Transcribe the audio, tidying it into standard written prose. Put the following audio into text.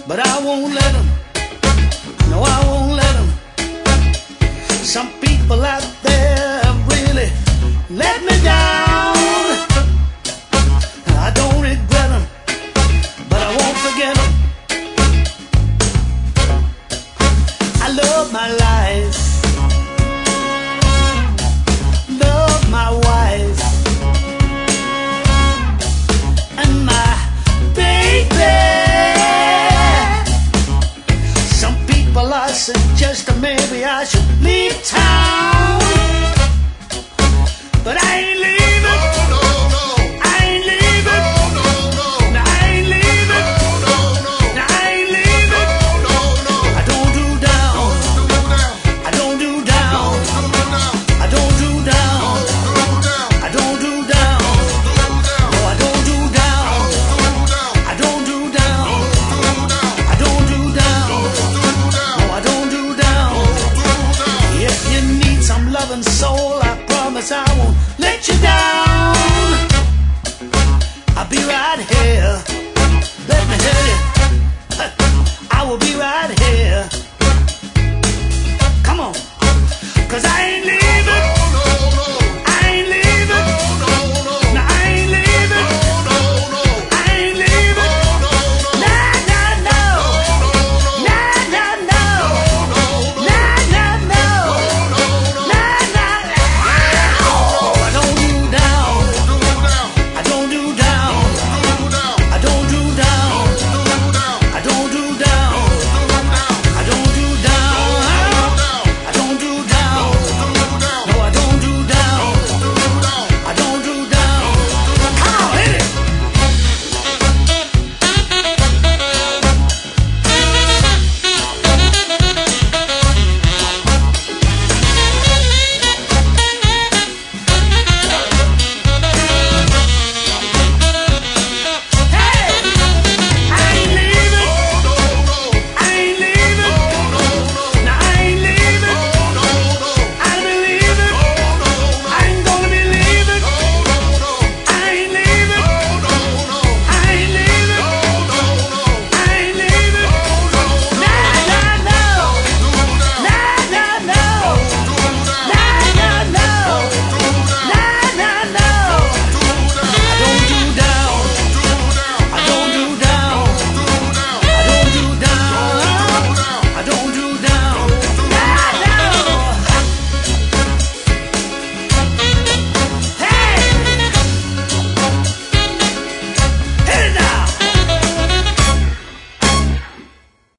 but I won't let them. No, I won't let them. Some people out there have really let me down. I don't regret them, but I won't forget them. I love my life, love my wife, and my baby. Some people are suggesting maybe I should leave town.